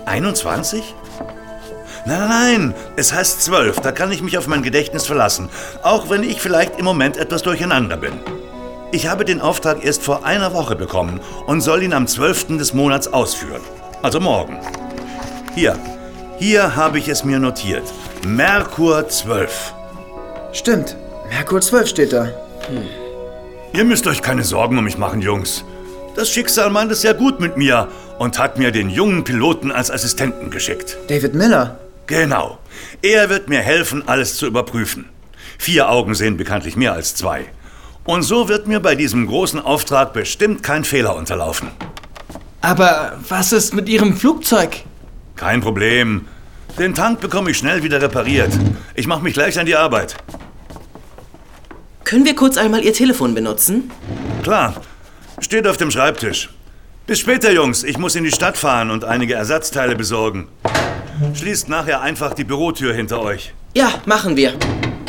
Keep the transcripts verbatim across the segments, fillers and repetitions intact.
einundzwanzig? Nein, nein, nein, es heißt zwölf. Da kann ich mich auf mein Gedächtnis verlassen. Auch wenn ich vielleicht im Moment etwas durcheinander bin. Ich habe den Auftrag erst vor einer Woche bekommen und soll ihn am zwölften des Monats ausführen. Also morgen. Hier, hier habe ich es mir notiert. Merkur zwölf. Stimmt, Merkur zwölf steht da. Hm. Ihr müsst euch keine Sorgen um mich machen, Jungs. Das Schicksal meint es sehr gut mit mir und hat mir den jungen Piloten als Assistenten geschickt. David Miller? Genau. Er wird mir helfen, alles zu überprüfen. Vier Augen sehen bekanntlich mehr als zwei. Und so wird mir bei diesem großen Auftrag bestimmt kein Fehler unterlaufen. Aber was ist mit Ihrem Flugzeug? Kein Problem. Den Tank bekomme ich schnell wieder repariert. Ich mache mich gleich an die Arbeit. Können wir kurz einmal Ihr Telefon benutzen? Klar. Steht auf dem Schreibtisch. Bis später, Jungs. Ich muss in die Stadt fahren und einige Ersatzteile besorgen. Schließt nachher einfach die Bürotür hinter euch. Ja, machen wir.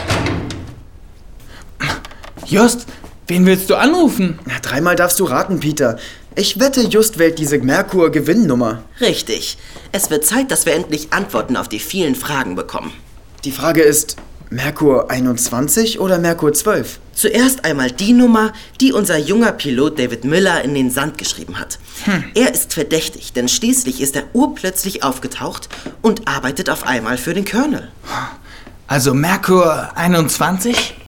Just, wen willst du anrufen? Na, dreimal darfst du raten, Peter. Ich wette, Just wählt diese Merkur-Gewinnnummer. Richtig. Es wird Zeit, dass wir endlich Antworten auf die vielen Fragen bekommen. Die Frage ist, Merkur einundzwanzig oder Merkur zwölf? Zuerst einmal die Nummer, die unser junger Pilot David Miller in den Sand geschrieben hat. Hm. Er ist verdächtig, denn schließlich ist er urplötzlich aufgetaucht und arbeitet auf einmal für den Colonel. Also Merkur einundzwanzig?